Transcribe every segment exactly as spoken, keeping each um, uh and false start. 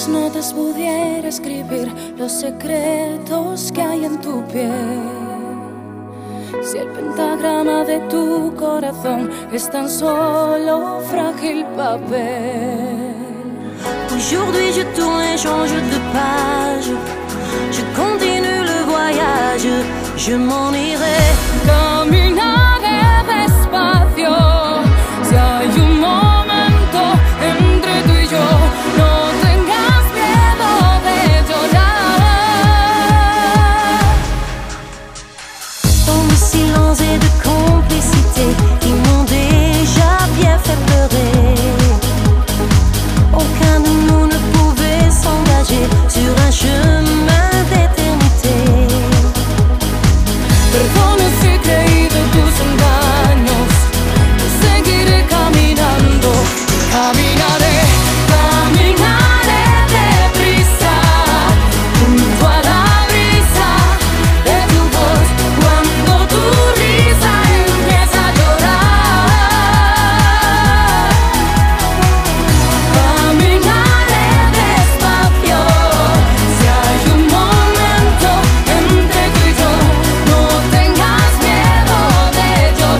mis notas pudiera escribir los secretos que hay en tu piel, si el pentagrama de tu corazón es tan solo frágil papel. Aujourd'hui je tourne et change de page, je continue le voyage, je m'en irai. Caminaré despacio, si hay un momento entre tú y yo, no tengas miedo de llorar. Dans le silence et de complicité qui m'ont déjà bien fait pleurer, aucun de nous ne pouvait s'engager sur un chemin d'éternité. Perdona si he creído en tus engaños, seguiré caminando, caminaré, caminaré deprisa, junto a la brisa de tu voz, cuando tu risa empieza a llorar. Caminaré despacio, si hay un momento entre tú y yo, no tengas miedo de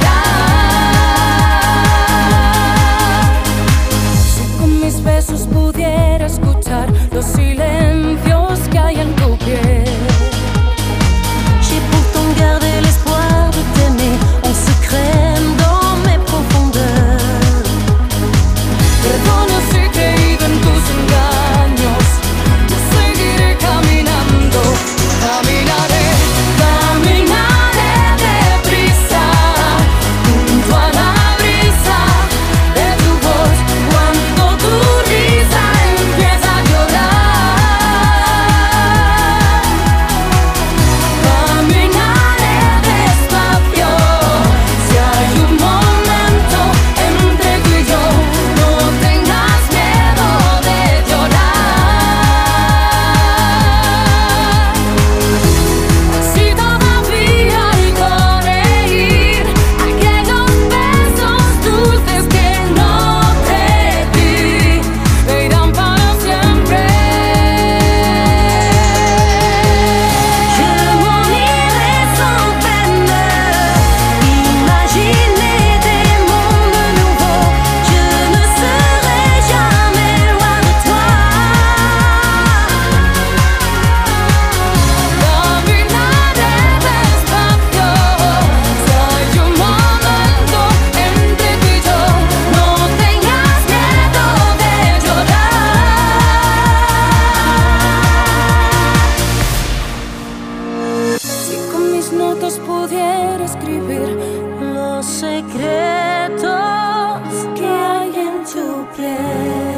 llorar. Si con mis besos pudiera escuchar los silencios que hay en tu piel, J'ai pourtant gardé l'espoir de t'aimer en secret dans mes profondeurs. perdona si he creído en tus engaños, yo seguiré caminando, caminaré, caminaré deprisa, junto a la brisa de tu voz, cuando tu risa empieza a llorar. Caminaré despacio, si hay un momento entre tú y yo, no tengas miedo de llorar. Si todavía hay por reír aquellos besos dulces que no te di, me irán para siempre. Je m'en irai sans peine, imaginer des mondes nouveaux. Je ne serai jamais loin de toi. Caminaré despacio, si hay un momento entre tú y yo, no tengas miedo de llorar. Si con mis notas pudiera escribir Los secretos que hay en tu piel.